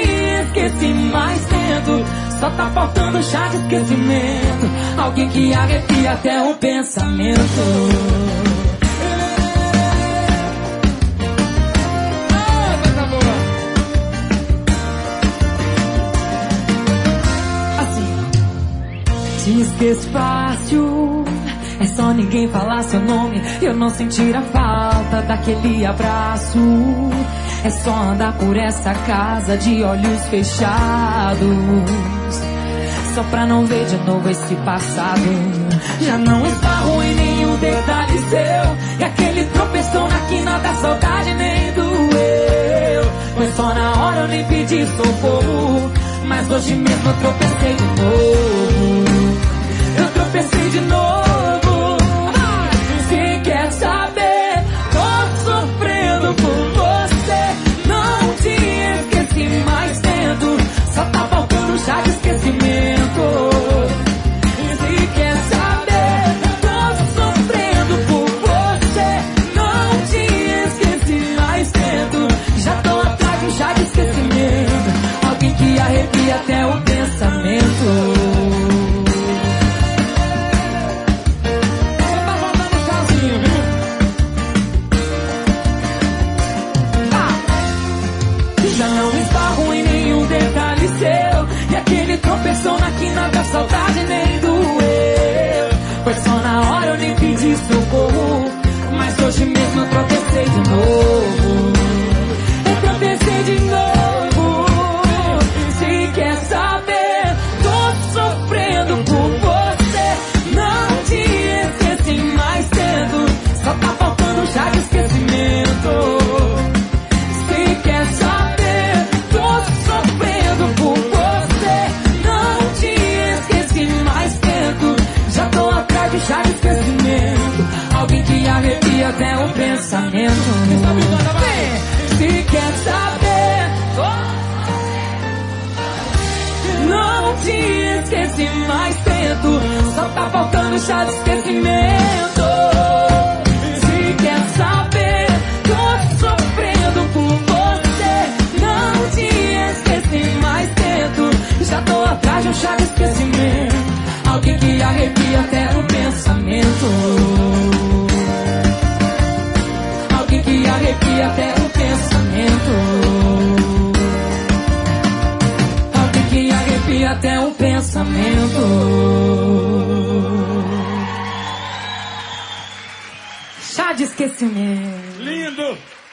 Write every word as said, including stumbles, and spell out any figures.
esqueci, mas tento. Só tá faltando chá de esquecimento. Alguém que arrepia até o pensamento. Te esqueço fácil, é só ninguém falar seu nome. Eu não sentir a falta daquele abraço. É só andar por essa casa de olhos fechados, só pra não ver de novo esse passado. Já não esbarro em nenhum detalhe seu, e aquele tropeçou na quina da saudade nem doeu. Foi só na hora, eu nem pedi socorro, mas hoje mesmo eu tropecei de novo. Eu tropecei de novo. Se quer saber, tô sofrendo por você. Não te esqueci, mas tento. Só tá faltando chá de esquecimento. Se quer saber, tô sofrendo por você. Não te esqueci, mas tento. Já tô atrás de um chá de esquecimento. Alguém que arrepia até o pensamento. Já não esbarro em nenhum detalhe seu, e aquele tropeção na quina da saudade nem doeu. Foi só na hora, eu nem pedi socorro, mas hoje mesmo eu tropecei de novo. Eu tropecei de novo. Se quer saber, tô sofrendo por você. Não te esqueci, mais cedo. Só tá faltando chá de esquecimento. Se quer saber, tô sofrendo por você. Não te esqueci, mais tento. Já tô atrás de chá de esquecimento. Alguém que arrepia até o pensamento. Se quer saber, não te esqueci, mais tento. Só tá faltando chá de esquecimento. Se quer saber, tô sofrendo por você. Não te esqueci, mais tento. Já tô atrás de um chá de esquecimento. Alguém que arrepia até o pensamento. Alguém que arrepia até o pensamento. Alguém que arrepia até o pensamento. Chá de esquecimento. Lindo!